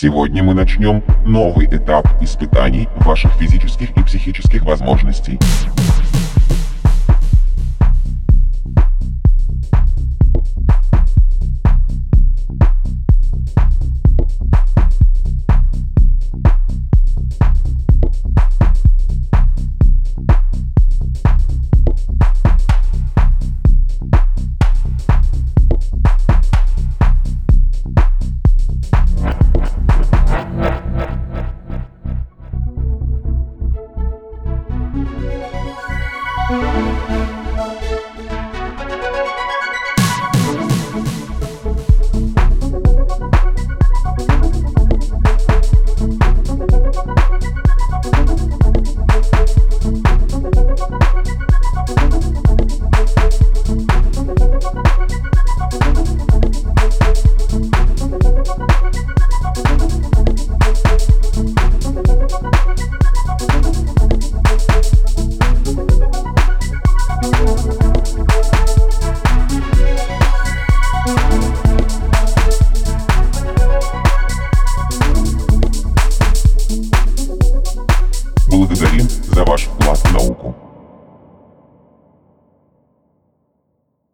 Сегодня мы начнем новый этап испытаний ваших физических и психических возможностей. Благодарим за ваш вклад в науку.